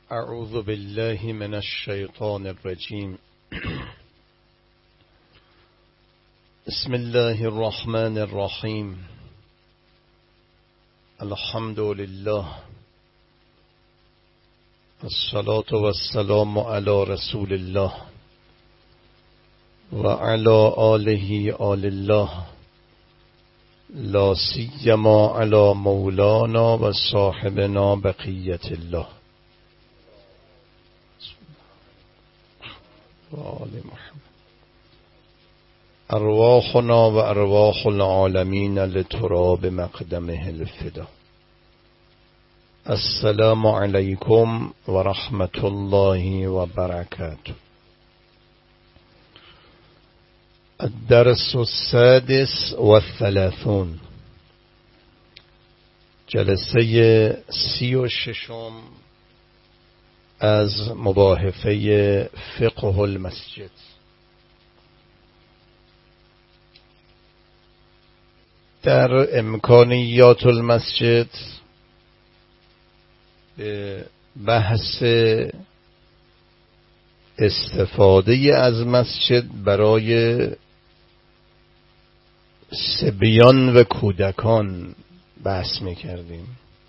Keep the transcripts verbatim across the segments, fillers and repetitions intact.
اعوذ بالله من الشیطان الرجیم. بسم الله الرحمن الرحیم. الحمد لله الصلاة والسلام علی رسول الله و علی آله آل الله، لا سیما علی مولانا و صاحبنا بقیت الله و آل محمد. ارواحنا و ارواح العالمین لتراب مقدمه الفدا. السلام علیکم و رحمت الله و برکاته. الدرس السادس و الثلاثون، جلسه سی و ششم از مباحثه فقه المسجد. در امکانیات المسجد به بحث استفاده از مسجد برای صبیان و کودکان بحث می کردیم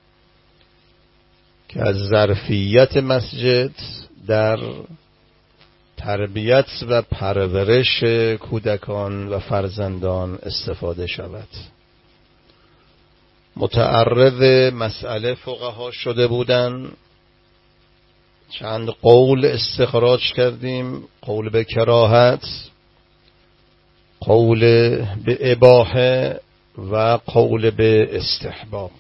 که از ظرفیت مسجد در تربیت و پرورش کودکان و فرزندان استفاده شود. متعرض مسئله فقها شده بودند، چند قول استخراج کردیم: قول به کراهت، قول به اباحه و قول به استحباب.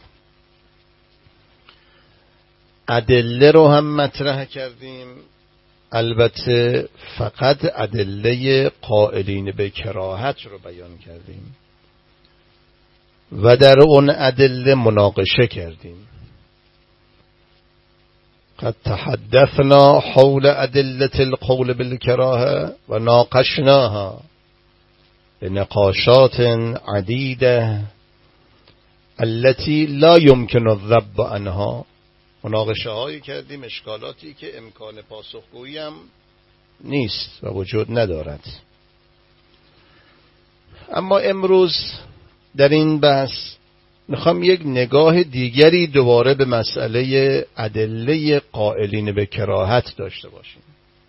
ادله رو هم مطرح کردیم، البته فقط ادله قائلین به کراهت رو بیان کردیم و در اون ادله مناقشه کردیم. قد تحدثنا حول ادله القول بالکراهه و ناقشناها بنقاشات عدیده التي لا يمكن الذب عنها. مناقشه هایی کردیم، اشکالاتی که امکان پاسخگویی هم نیست و وجود ندارد. اما امروز در این بحث میخوام یک نگاه دیگری دوباره به مسئله ادله قائلین به کراهت داشته باشیم.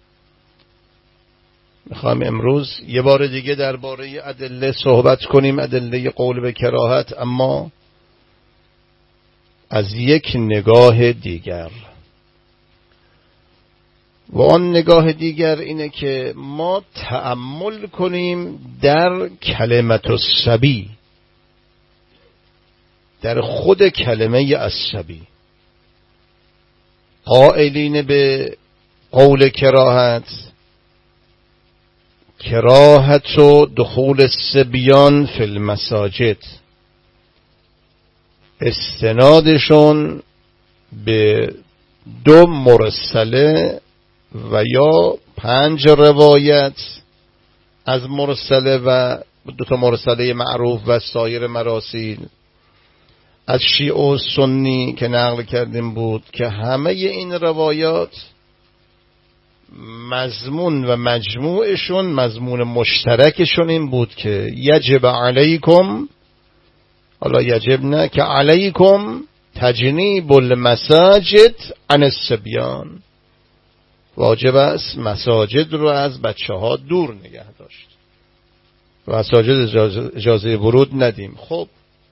میخوام امروز یه بار دیگه درباره ادله صحبت کنیم، ادله قول به کراهت، اما از یک نگاه دیگر. و آن نگاه دیگر اینه که ما تأمل کنیم در کلمت الصبی، در خود کلمه الصبی. قائلین به قول کراهت، کراهت و دخول الصبیان فی المساجد، استنادشون به دو مرسله و یا پنج روایت از مرسله و دو تا مرسله معروف و سایر مراسیل از شیعه و سنی که نقل کردیم بود که همه این روایات مضمون و مجموعشون، مضمون مشترکشون این بود که یجب علیکم، حالا یجب نه، که علیکم تجنیب المساجد عن الصبیان، واجب است مساجد رو از بچه ها دور نگه داشت و مساجد اجازه, اجازه ورود ندیم. خب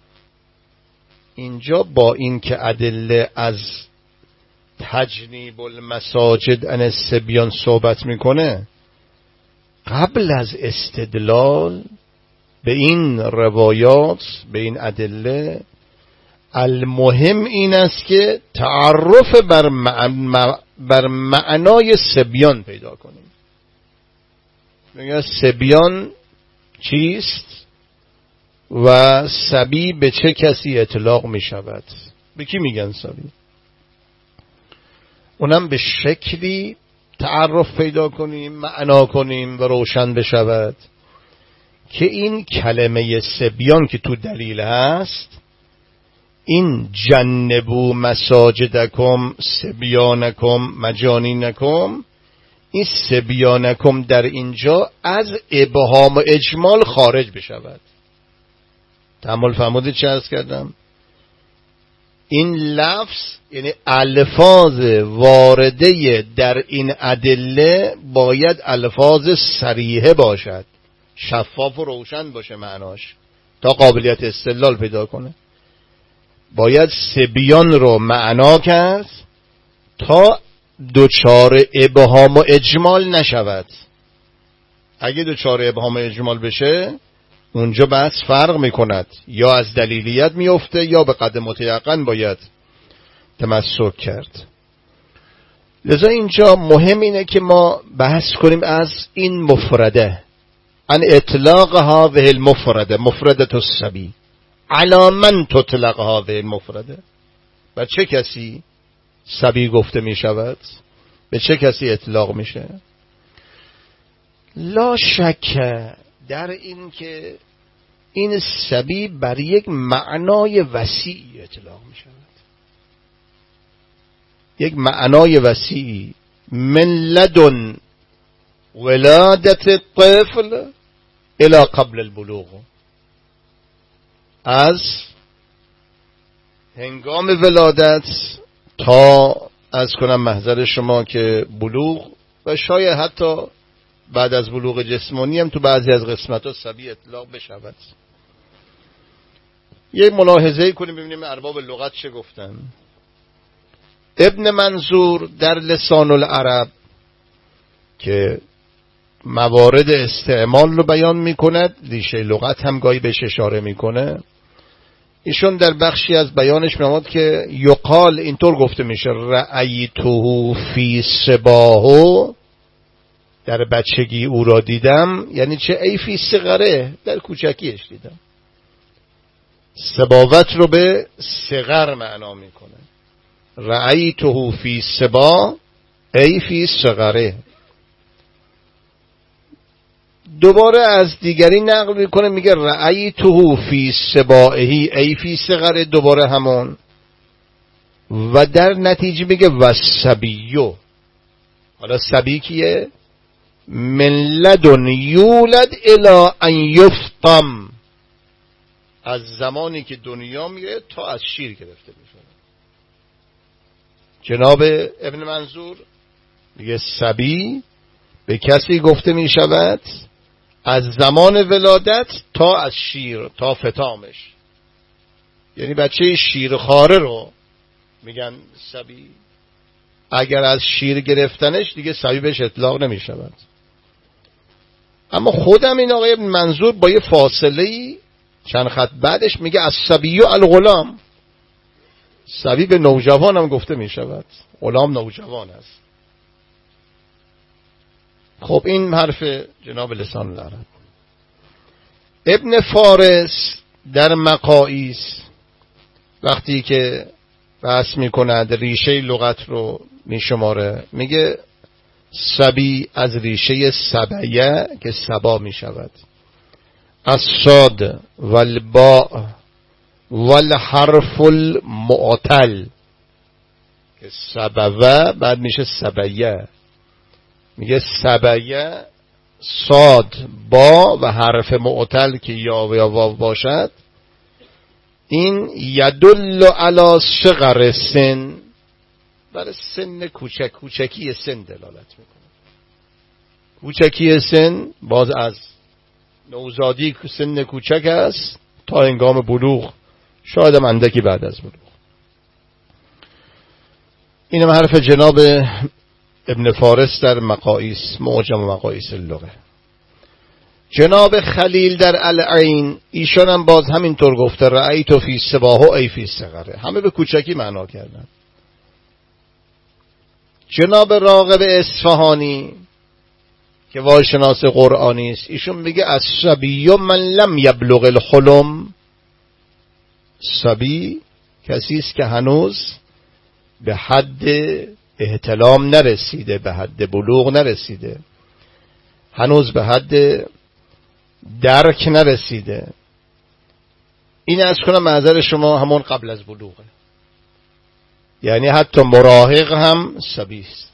اینجا با این که ادله از تجنیب المساجد عن الصبیان صحبت میکنه، قبل از استدلال به این روایات، به این ادله، المهم این است که تعرف بر, مع... بر معنای صبیان پیدا کنیم. میگه صبیان چیست و صبی به چه کسی اطلاق می شود؟ به کی میگن صبی؟ اونم به شکلی تعرف پیدا کنیم، معنا کنیم و روشن بشود که این کلمه صبیان که تو دلیل هست، این جنبوا مساجدکم صبیانکم مجانینکم، این صبیانکم در اینجا از ابهام و اجمال خارج بشود. تأمل فرمودید چه عرض کردم؟ این لفظ یعنی الفاظ وارده در این ادله باید الفاظ صریحه باشد، شفاف و روشن باشه معناش تا قابلیت استدلال پیدا کنه. باید صبیان رو معنا کرد تا دوچار ابهام و اجمال نشود. اگه دوچار ابهام و اجمال بشه اونجا بحث فرق میکند، یا از دلیلیت میفته یا به قدر متیقن باید تمسک کرد. لذا اینجا مهم اینه که ما بحث کنیم از این مفرده، ان اطلاق هذه المفرده مفردة الصبی علی من تطلق هذه المفرده، و چه کسی صبی گفته می شود، به چه کسی اطلاق میشه. لا شک در این که این صبی بر یک معنای وسیع اطلاق می شود، یک معنای وسیع من لدن ولادت الطفل الى قبل البلوغ، از هنگام ولادت تا از کنم محضر شما که بلوغ، و شاید حتی بعد از بلوغ جسمانی هم تو بعضی از قسمت‌ها صبی اطلاق بشود. یک ملاحظه کنیم ببینیم ارباب لغت چه گفتن. ابن منظور در لسان العرب که موارد استعمال رو بیان میکند، ریشه لغت هم گاهی بهش اشاره میکنه، ایشون در بخشی از بیانش میامد که یقال اینطور گفته میشه رأیته فی صباهو، در بچگی او را دیدم، یعنی چه؟ ای فی صغره، در کوچکیش دیدم. صباوت رو به صغر معنا میکنه. رأیته فی صبا ای فی صغره. دوباره از دیگری نقل میکنه میگه رأیته فی صبائهی ای فی صغره، دوباره همون، و در نتیجه میگه و صبیو. حالا صبی کیه؟ من لدن یولد الی ان یفطم، از زمانی که دنیا میره تا از شیر گرفته میشه. جناب ابن منظور میگه صبی به کسی گفته میشود از زمان ولادت تا از شیر، تا فتامش، یعنی بچه شیرخواره رو میگن صبی. اگر از شیر گرفتنش دیگه صبی بهش اطلاق نمیشود. اما خودم این آقای ابن منظور با یه فاصله چند خط بعدش میگه از صبی الغلام، صبی به نوجوان هم گفته میشود، غلام نوجوان است. خب این حرف جناب لسان العرب. ابن فارس در مقاییس وقتی که بحث میکند ریشه لغت رو میشماره، میگه صبی از ریشه سبیه که سبا میشود، از صاد والباء والحرف المعتل که سبوه بعد میشه سبیه، میگه سبیه صاد با و حرف معتل که یا و یا واو باشد، این یدل علی صغر سن، برای سن کوچک، کوچکی سن دلالت میکنه. کوچکی سن باز از نوزادی سن کوچک است تا هنگام بلوغ، شاید هم اندکی بعد از بلوغ. اینم حرف جناب ابن فارس در مقاییس، معجم مقاییس اللغه. جناب خلیل در العین ایشان هم باز همینطور گفته رأیت فی صباهو ای فی صغره، همه به کوچکی معنا کردن. جناب راغب اصفهانی که وایشناس قرآنی است، ایشون میگه الصبی من لم یبلغ الحلم، صبی کسی است که هنوز به حد احتلام نرسیده، به حد بلوغ نرسیده، هنوز به حد درک نرسیده. این از کنم معذر شما همون قبل از بلوغه، یعنی حتی مراهق هم صبی است.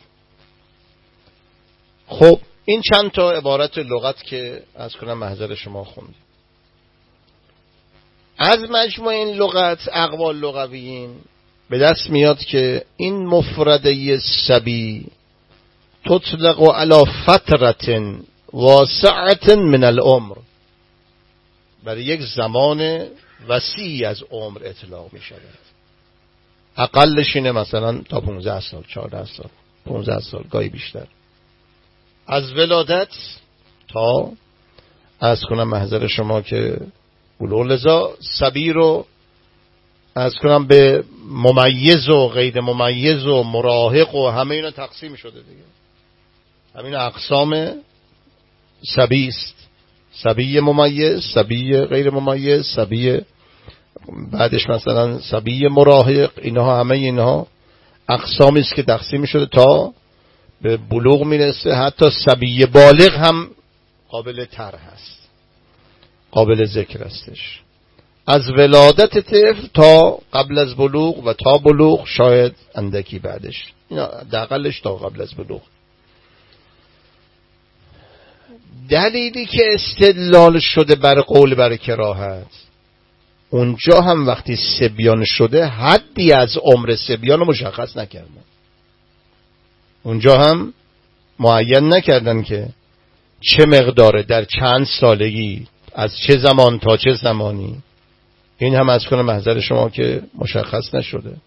خب این چند تا عبارت لغت که از کنم محضر شما خوندیم. از مجموع این لغت اقوال لغویین به دست میاد که این مفرده صبی تطلق علی فترة واسعة من العمر، برای یک زمان وسیع از عمر اطلاق می شود. اقلش اینه مثلا تا پانزده سال، چهارده سال، پانزده سال، گاهی بیشتر. از ولادت تا از کنم محضر شما که بلوغ. لذا صبی رو از کنم به ممیز و غیر ممیز و مراهق و همه اینا تقسیم شده دیگه. همین اقسام صبی است. صبی ممیز، صبی غیر ممیز، صبی بعدش مثلا صبی مراهق، اینها همه اینها اقسامی است که تقسیم شده تا به بلوغ میرسه. حتی صبی بالغ هم قابل طرح هست، قابل ذکر هستش. از ولادت طفل تا قبل از بلوغ و تا بلوغ شاید اندکی بعدش، اینا دقیقش تا قبل از بلوغ. دلیلی که استدلال شده بر قول بر کراهت، اونجا هم وقتی صبیان شده حدی از عمر صبیان رو مشخص نکردن. اونجا هم معین نکردن که چه مقداره، در چند سالگی، از چه زمان تا چه زمانی. این هم از کنم محضر شما که مشخص نشده.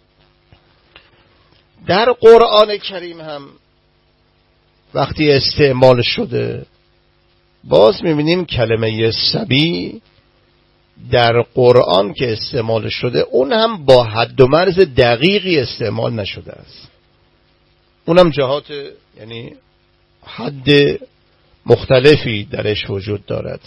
در قرآن کریم هم وقتی استعمال شده باز میبینیم کلمه صبی در قرآن که استعمال شده اون هم با حد و مرز دقیقی استعمال نشده است. اونم جهات یعنی حد مختلفی درش وجود دارد.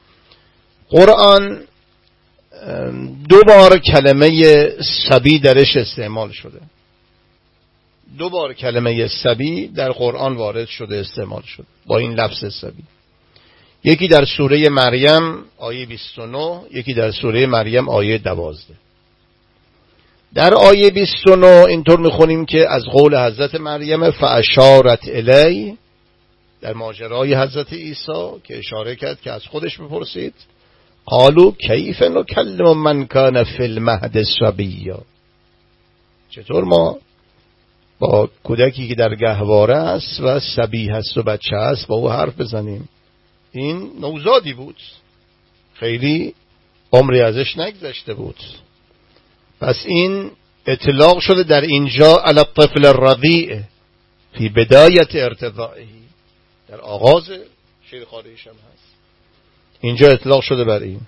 قرآن دو بار کلمه صبی درش استعمال شده. دو بار کلمه صبی در قرآن وارد شده، استعمال شده با این لفظ صبی. یکی در سوره مریم آیه بیست و نه، یکی در سوره مریم آیه دوازده. در آیه بیست و نه اینطور میخونیم که از قول حضرت مریم فاشارت الی، در ماجرای حضرت عیسی که اشاره کرد که از خودش بپرسید، قالوا کیف نکلم من کان فی المهد صبیا، چطور ما با کودکی که در گهواره است و صبی هست و بچه هست با او حرف بزنیم؟ این نوزادی بود، خیلی عمری ازش نگذشته بود. پس این اطلاق شده در اینجا علی الطفل الرضیع فی بدایت ارتضاعه، در آغاز شیر خاریش هم هست، اینجا اطلاق شده بر این.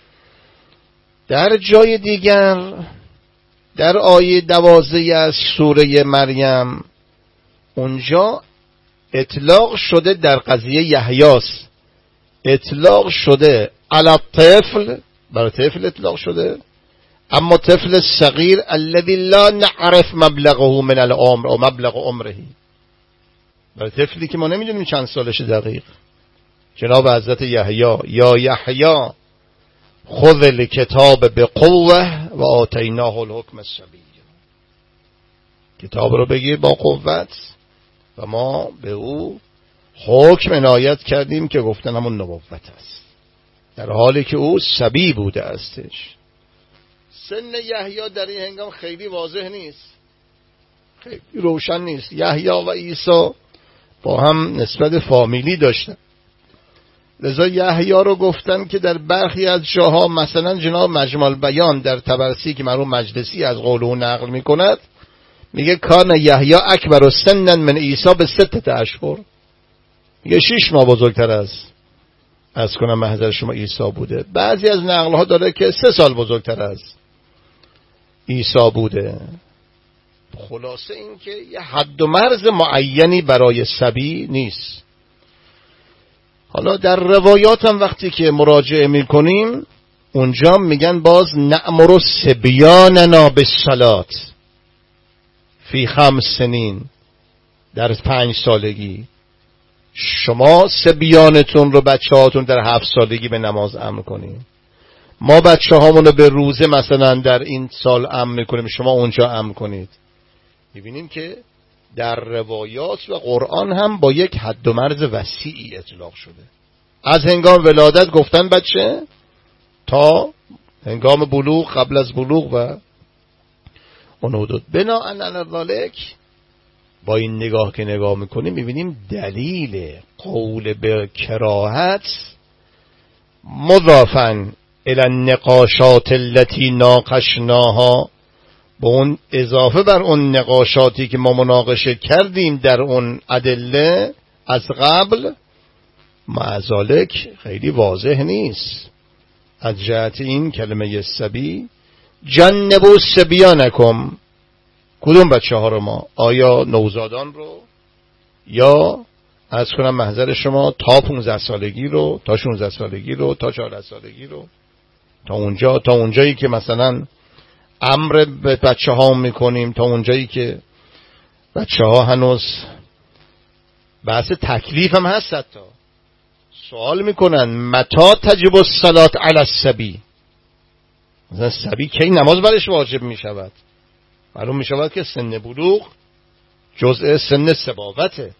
در جای دیگر در آیه دوازده از سوره مریم اونجا اطلاق شده در قضیه یحیاست، اطلاق شده علی الطفل، بر طفل اطلاق شده، اما طفل صغیر الذی لا نعرف مبلغه من العمر او مبلغ عمره، بر طفلی که ما نمیدونیم چند سالش دقیق. جناب حضرت یحیی، یا یحیی خذ الکتاب بقوه و آتیناه الحکم الصبی، کتاب رو بگیر با قوت و ما به او حکم عنایت کردیم که گفتن همون نبوت است، در حالی که او صبی بوده استش. سن یحیی در این هنگام خیلی واضح نیست، خیلی روشن نیست. یحیی و عیسی با هم نسبت فامیلی داشتن، لذا یحیی رو گفتن که در برخی از جاها، مثلا جناب مجمع البیان در طبرسی که مرحوم مجلسی از قول او نقل میکند، میگه کان یحیی اکبر سنا من عیسی به ستة اشهر، میگه شش ماه بزرگتر از از کنم محضر شما عیسی بوده. بعضی از نقل ها داره که سه سال بزرگتر از عیسی بوده. خلاصه این که یه حد و مرز معینی برای صبی نیست. حالا در روایات هم وقتی که مراجعه میکنیم اونجا میگن باز نأمر صبیاننا بالصلاة فی خمس سنین، در پنج سالگی شما صبیانتون رو، بچه هاتون در هفت سالگی به نماز امر کنین. ما بچه هامونو به روزه مثلا در این سال امن میکنیم، شما اونجا امن کنید. میبینیم که در روایات و قرآن هم با یک حد و مرز وسیعی اطلاق شده. از هنگام ولادت گفتن بچه تا هنگام بلوغ، قبل از بلوغ و اون حدود. بناءً علی ذالک با این نگاه که نگاه میکنیم میبینیم دلیل قول به کراهت مضافاً الی النقاشات التي ناقشناها، با اون اضافه بر اون نقاشاتی که ما مناقشه کردیم در اون ادله از قبل، مع ذالک خیلی واضح نیست. از جهت این کلمه سبی، جنبوا صبیانکم، کدوم بچه ها رو ما؟ آیا نوزادان رو، یا از کنم محضر شما تا پونزده سالگی رو، تا شانزده سالگی رو، تا چهارده سالگی رو، تا اونجا، تا اونجایی که مثلا امر به بچه ها میکنیم، تا اونجایی که بچه ها هنوز بحث تکلیف هم هست. حتی سوال میکنن متى تجب الصلاة علی الصبی، مثلا صبی کی نماز برش واجب میشود؟ معلوم میشود که سن بلوغ جزء سن سباوته.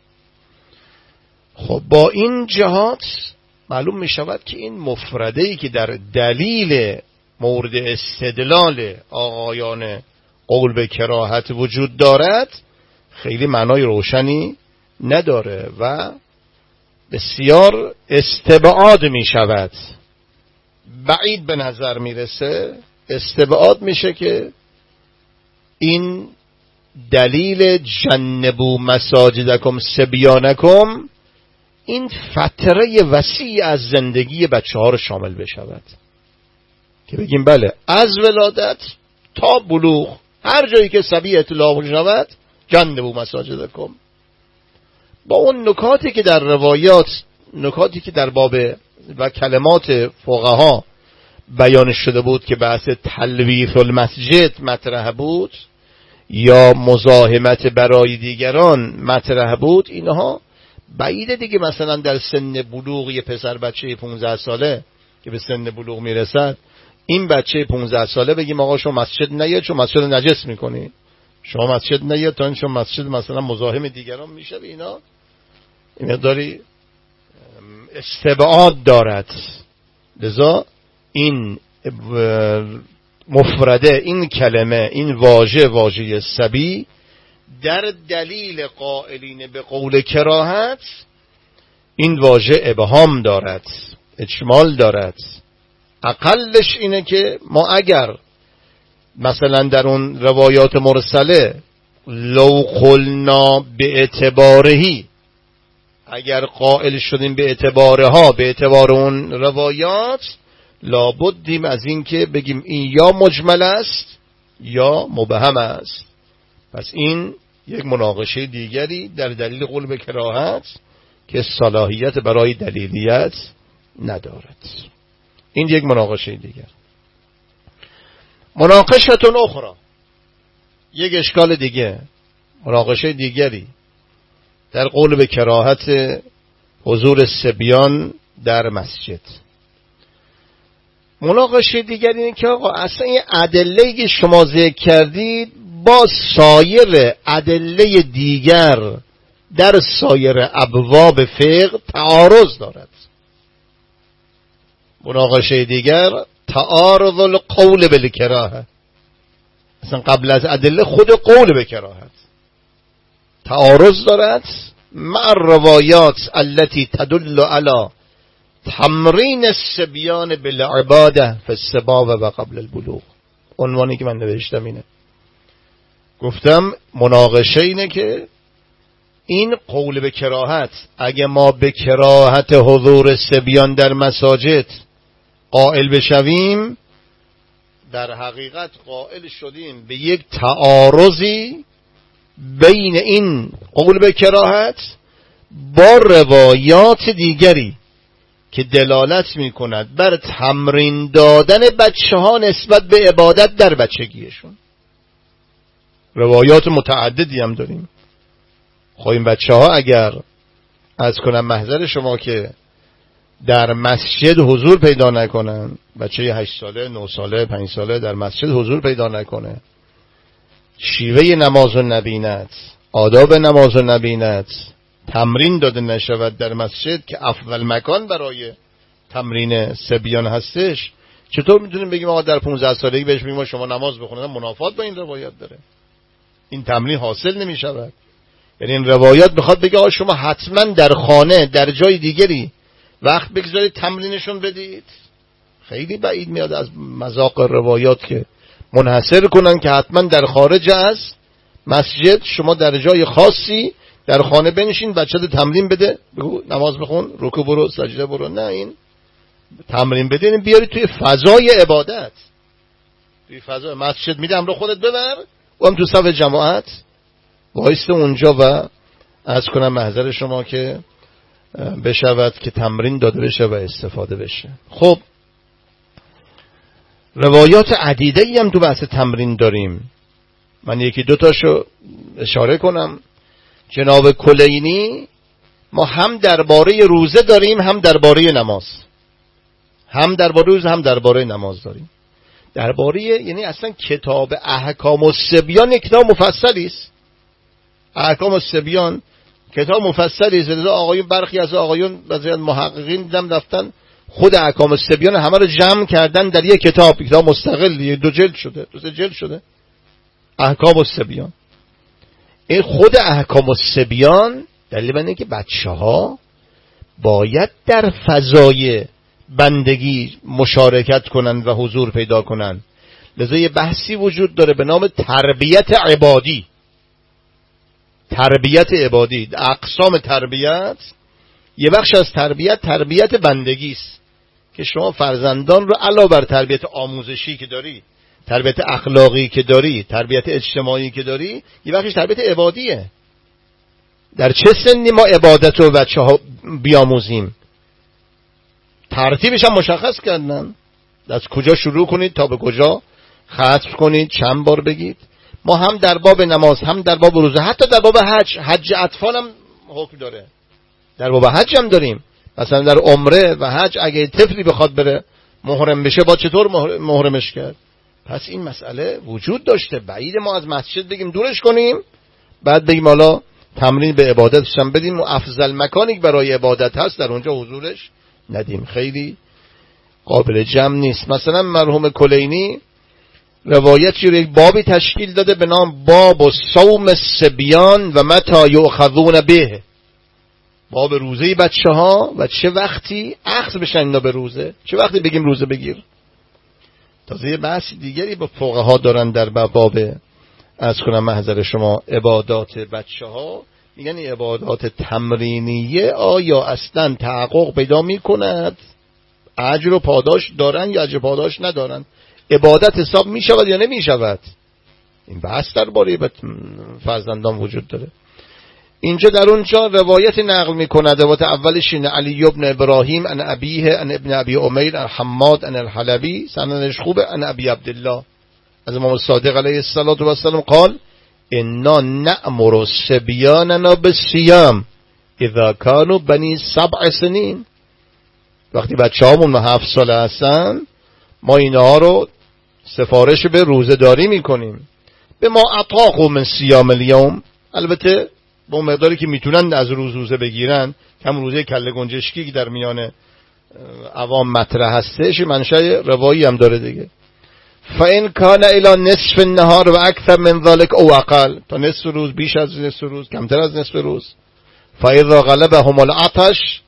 خب با این جهات معلوم میشود که این مفرده‌ای که در دلیل مورد استدلال آقایان قول به کراهت وجود دارد خیلی معنای روشنی نداره و بسیار استبعاد می شود. بعید به نظر میرسه، استبعاد میشه که این دلیل جنبوا مساجدکم صبیانکم این فتره وسیع از زندگی بچه ها رو شامل بشود، که بگیم بله از ولادت تا بلوغ هر جایی که صبی اطلاق شود جنبوا مساجدکم. با اون نکاتی که در روایات، نکاتی که در باب و کلمات فقها بیان شده بود که بحث تلویث المسجد مطرح بود یا مزاحمت برای دیگران مطرح بود، اینها بعیده دیگه مثلا در سن بلوغ یه پسر بچه پانزده ساله که به سن بلوغ میرسد، این بچه پانزده ساله بگیم آقا شما مسجد نیاد چون مسجد نجس میکنی، شما مسجد نیاد تا این چون مسجد مثلا مزاحم دیگران میشه. اینا این مقداری استبعاد دارد. لذا این مفرده، این کلمه، این واژه، واژه صبی در دلیل قائلین به قول کراهت این واژه ابهام دارد، اجمال دارد. اقلش اینه که ما اگر مثلا در اون روایات مرسله لو قلنا به اعتبارهی، اگر قائل شدیم به اعتبارها، به اعتبار اون روایات، لابدیم از این که بگیم این یا مجمل است یا مبهم است. پس این یک مناقشه دیگری در دلیل قول به کراهت که صلاحیت برای دلیلیت ندارد. این یک مناقشه دیگر. مناقشتون اخرى، یک اشکال دیگه، مناقشه دیگری در قول به کراهت حضور صبیان در مسجد. مناقشه دیگر اینه که آقا اصلا این ادله‌ای که شما ذکر کردید با سایر ادله دیگر در سایر ابواب فقه تعارض دارد. مناقشه دیگر تعارض القول بالکراهه، اصلا قبل از ادله خود قول به کراهت تعارض دارد مع الروایات التي تدل على تمرین الصبیان بالعباده فی الصبا و قبل البلوغ. عنوانی که من نوشتم اینه. گفتم مناقشه اینه که این قول به کراهت، اگه ما به کراهت حضور صبیان در مساجد قائل بشویم، در حقیقت قائل شدیم به یک تعارضی بین این قول به کراهت با روایات دیگری که دلالت می کند بر تمرین دادن بچه ها نسبت به عبادت در بچگیشون. روایات متعددی هم داریم. خب این بچه ها اگر از کنم محضر شما که در مسجد حضور پیدا نکنن، بچه هشت ساله، نه ساله، پنج ساله در مسجد حضور پیدا نکنه، شیوه نماز و نبیند، آداب نماز و نبیند، تمرین داده نشود در مسجد که افضل مکان برای تمرین صبیان هستش، چطور میتونیم بگیم آقا در پانزده سالگی بهش بگیم شما نماز بخونید؟ منافات با این روایت داره. این تمرین حاصل نمیشود. یعنی این روایت میخواد بگه آقا شما حتما در خانه در جای دیگری وقت بگذارید تمرینشون بدید. خیلی بعید میاد از مذاق روایات که منحصر کنن که حتما در خارج از مسجد شما در جای خاصی در خانه بنشین بچه ده تمرین بده، بگو نماز بخون، رکوع برو، سجده برو. نه، این تمرین بده این بیاری توی فضای عبادت، توی فضای مسجد. میدم رو خودت ببر و هم تو صف جماعت وایسته اونجا و عرض کنم محضر شما که بشود که تمرین داده بشه و استفاده بشه. خب روایات عدیده‌ای هم تو بحث تمرین داریم. من یکی دو تاشو اشاره کنم. جناب کلینی ما هم درباره روزه داریم هم درباره نماز، هم درباره روزه هم درباره نماز داریم. درباره یعنی اصلا کتاب احکام الصبیان کتاب مفصلی است. احکام الصبیان کتاب مفصلی است. آقایون برخی از آقایون بعضی از محققین دیدم رفتن خود احکام الصبیان همه رو جمع کردن در یک کتاب، کتاب مستقل، دو جلد شده، دو سه جلد شده احکام الصبیان. این خود احکام الصبیان دلیل بر اینه که بچه‌ها باید در فضای بندگی مشارکت کنن و حضور پیدا کنن. لذا یه بحثی وجود داره به نام تربیت عبادی. تربیت عبادی، اقسام تربیت، یه بخش از تربیت تربیت بندگی است که شما فرزندان رو علاوه بر تربیت آموزشی که داری، تربیت اخلاقی که داری، تربیت اجتماعی که داری، یه بخشش تربیت عبادیه. در چه سنی ما عبادت رو بچه‌ها بیاموزیم؟ ترتیبش هم مشخص کردن، از کجا شروع کنید تا به کجا ختم کنید، چند بار بگید. ما هم در باب نماز هم در باب روزه، حتی در باب حج، حج اطفال هم حکم داره. در باب حج هم داریم. مثلا در عمره و حج اگه طفلی بخواد بره محرم بشه با چطور محرمش کرد؟ پس این مسئله وجود داشته. بعید ما از مسجد بگیم دورش کنیم بعد بگیم حالا تمرین به عبادتش هم بدیم و افضل مکانی که برای عبادت هست در اونجا حضورش ندیم. خیلی قابل جمع نیست. مثلا مرحوم کلینی روایتی رو یک بابی تشکیل داده به نام باب صوم الصبیان و متى یؤخذون به، باب روزه بچه ها و چه وقتی اخذ بشن اینا به روزه، چه وقتی بگیم روزه بگیر. تازه یه بحث دیگری با فقها دارن در باب از کنم محضر شما عبادات بچه ها. میگن این عبادات تمرینیه آیا اصلا تحقق پیدا میکند، اجر و پاداش دارن یا اجر پاداش ندارن، عبادت حساب میشود یا نمیشود؟ این بحث درباره فرزندان وجود داره. اینجا در اونجا روایت نقل میکند. روایت اولش اینه علی ابن ابراهیم ان ابیه ان ابن ابی امیر ان حماد ان الحلبی، سندش خوبه، ان ابی عبدالله از امام صادق علیه الصلاه و السلام قال انا نأمر الصبیاننا بالصیام اذا كانوا بنی سبع سنین. وقتی بچه‌هامون هفت ساله هستن ما اینها رو سفارش به روزه داری میکنیم. به ما اطاقوا من صیام اليوم، البته با اون مقداری که میتونن از روز روزه بگیرن. کم روزه کله گنجشکی که در میان عوام مطرح هستش منشأ روایی هم داره دیگه. فإن كان الى نصف النهار و اکثر من ذلك او اقل، تا نصف روز، بیش از نصف روز، کمتر از نصف روز. فاذا غلبهم العطش،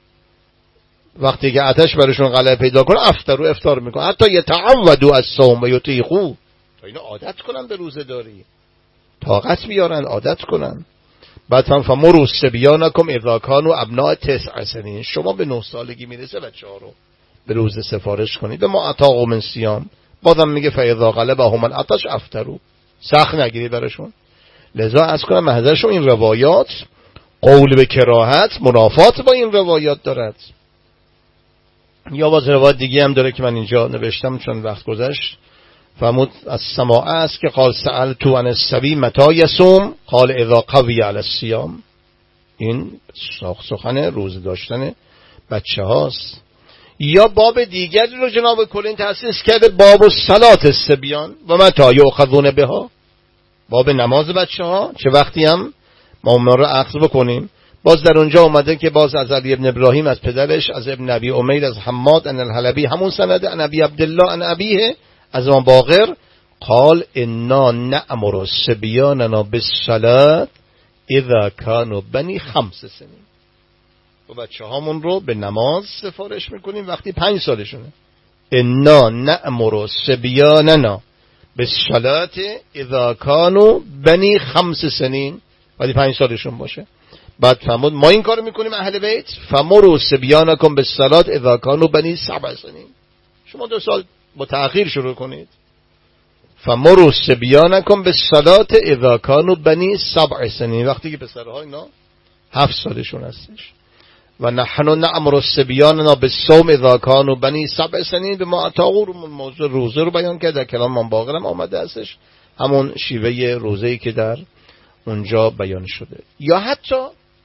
وقتی که آتش برشون غلبه پیدا کنه افطروا، افطار میکنن. حتی یتعودوا الصوم و یطیقوا، تا اینا عادت کنن به روزه داری، طاقت بیارن، عادت کنن. بعد هم فمروا الصبیانکم اذا كانوا ابناء تسع سنین، شما به نه سالگی میرسه بچه‌ها رو به روزه سفارش کنید. به ما اطاقوا من صیام، بازم میگه فاذا غلبهم العطش افطروا، سخت نگیرید براشون. لذا از کنم محضرشون این روایات قول به کراهت منافات با این روایات دارد. یا باز روایت دیگه هم داره که من اینجا نوشتم چون وقت گذشت. فرمود از سماعه است که قال سألت عن الصبی متى یصوم قال اذا قوی علی الصیام. این سخن روزه داشتن بچه هاست. یا باب دیگری رو جناب کلین تأسیس کرده، باب الصلات الصبیان و متی یؤخذون بها، باب نماز بچه ها چه وقتی هم ما اونا رو اخذ بکنیم. باز در اونجا اومده که باز از علی ابن ابراهیم از پدرش، از ابن ابی امیر از حماد ان الحلبی، همون سند ان ابی عبدالله ان ابیه از امام باقر قال انا نأمر الصبیاننا بالصلاة اذا كانوا بنی خمس سنین، و بچه هامون رو به نماز سفارش میکنیم وقتی پنج سالشونه. انا نأمر الصبیاننا بالصلاة اذا كانوا بنی خمس سنین، وقتی پنج سالشون باشه. بعد فرمود ما این کارو میکنیم اهل بیت، فمروا صبیانکم بالصلاة اذا كانوا بنی سبع سنین، شما دو سال با تأخیر شروع کنید. فمروا صبیانکم بالصلاة اذا كانوا بنی سبع سنین، وقتی که پسرها اینا هفت سالشون هستش. و نحن نأمر الصبیاننا بالصوم اذا كانوا بنی سبع سنین، به ما تاغورمون موضوع روزه رو بیان کرد، در کلام من باقر هم آمده هستش همون شیوه روزه‌ای که در اونجا بیان شده. یا حتی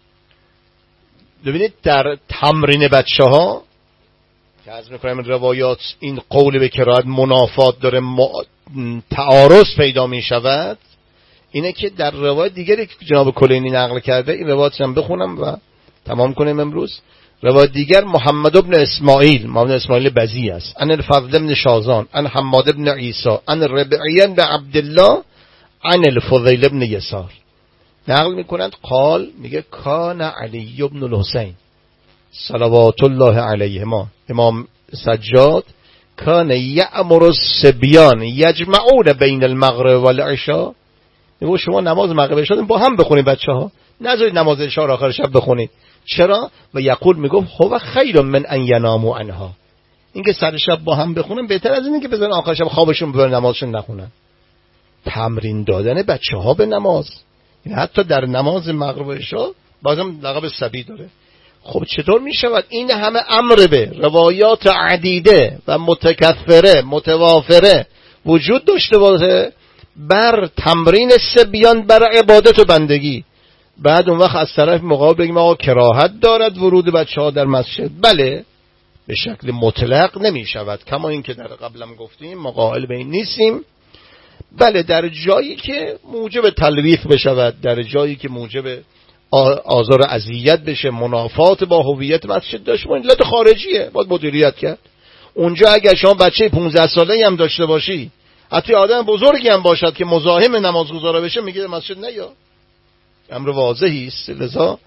ببینید در تمرین بچه ها که از میکنم روایات این قول به کراهت منافات داره، تعارض پیدا می شود، اینه که در روایت دیگری که جناب کلینی نقل کرده، این روایت هم بخونم و تمام کنیم امروز. روایت دیگر محمد ابن اسماعیل، محمد اسماعیل بزی است، ان الفضل ابن شازان، ان حماد ابن عیسی، ان ربعی ابن عبدالله، ان الفضیل ابن یسار نقل میکنند قال، میگه کان علی ابن الحسین صلوات الله علیهما، امام سجاد، کان یأمر الصبیان یجمعون بین المغرب والعشاء، میگه شما نماز مغرب و عشاء با هم بخونید بچه ها، نذارید نماز عشاء آخر شب بخونید. چرا؟ و یقول میگه هو خیر من ان یناموا عنها، اینکه سر شب با هم بخونن بهتر از اینه که بزنن آخر شب خوابشون ببره نمازشون نخونن. تمرین دادن بچه ها به نماز، حتی در نماز مغرب و عشاء بازم لقب صبی داره. خب چطور می شود این همه امر به روایات عدیده و متکثره متوافره وجود داشته باشه بر تمرین صبیان بر عبادت و بندگی، بعد اون وقت از طرف مقابل بگیم آقا کراهت دارد ورود بچه ها در مسجد؟ بله، به شکل مطلق نمی شود، کما این که در قبلم گفتیم ما قائل به این نیستیم. بله در جایی که موجب تلویث بشود، در جایی که موجب آزار و اذیت بشه، منافات با هویت مسجد داشت، علت خارجیه باید مدیریت کرد. اونجا اگر شما بچه پانزده ساله هم داشته باشی، حتی آدم بزرگی هم باشد که مزاحم نمازگزار بشه، میگه مسجد نیا، امر واضحی است. لذا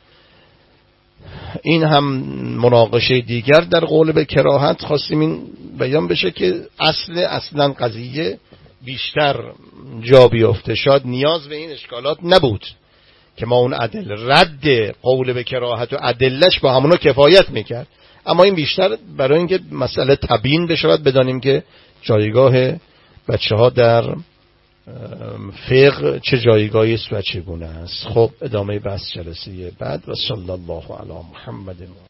این هم مناقشه دیگر در قول به کراهت خواستیم این بیان بشه که اصل اصلا قضیه بیشتر جا بیفته. شاید نیاز به این اشکالات نبود که ما اون عدل رد قول به کراهت و عدلش با همونو کفایت میکرد، اما این بیشتر برای اینکه مسئله تبیین بشود، بدانیم که جایگاه بچه ها در فقه چه جایگاهی است و چگونه است. خب ادامه بحث جلسه بعد و صلی الله علی محمد.